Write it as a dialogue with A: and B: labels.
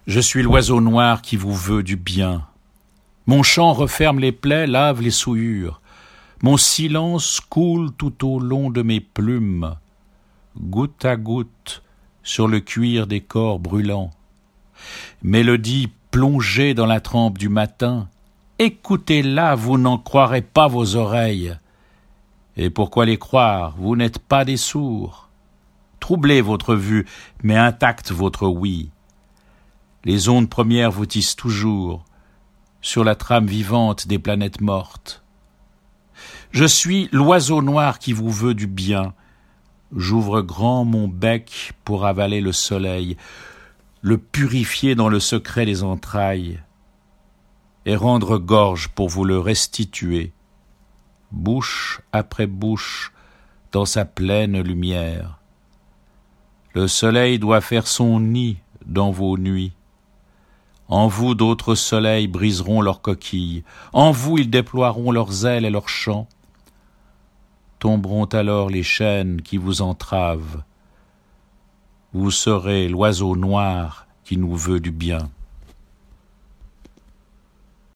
A: Je suis l'oiseau noir qui vous veut du bien. Mon chant referme les plaies, lave les souillures. Mon silence coule tout au long de mes plumes, goutte à goutte sur le cuir des corps brûlants. Mélodie plongée dans la trempe du matin, écoutez-la, vous n'en croirez pas vos oreilles. Et pourquoi les croire, vous n'êtes pas des sourds. Troublez votre vue, mais intacte votre ouïe. Les ondes premières vous tissent toujours sur la trame vivante des planètes mortes. Je suis l'oiseau noir qui vous veut du bien. J'ouvre grand mon bec pour avaler le soleil, le purifier dans le secret des entrailles, et rendre gorge pour vous le restituer, bouche après bouche, dans sa pleine lumière. Le soleil doit faire son nid dans vos nuits. En vous d'autres soleils briseront leurs coquilles, en vous ils déploieront leurs ailes et leurs chants. Tomberont alors les chaînes qui vous entravent. Vous serez l'oiseau noir qui nous veut du bien.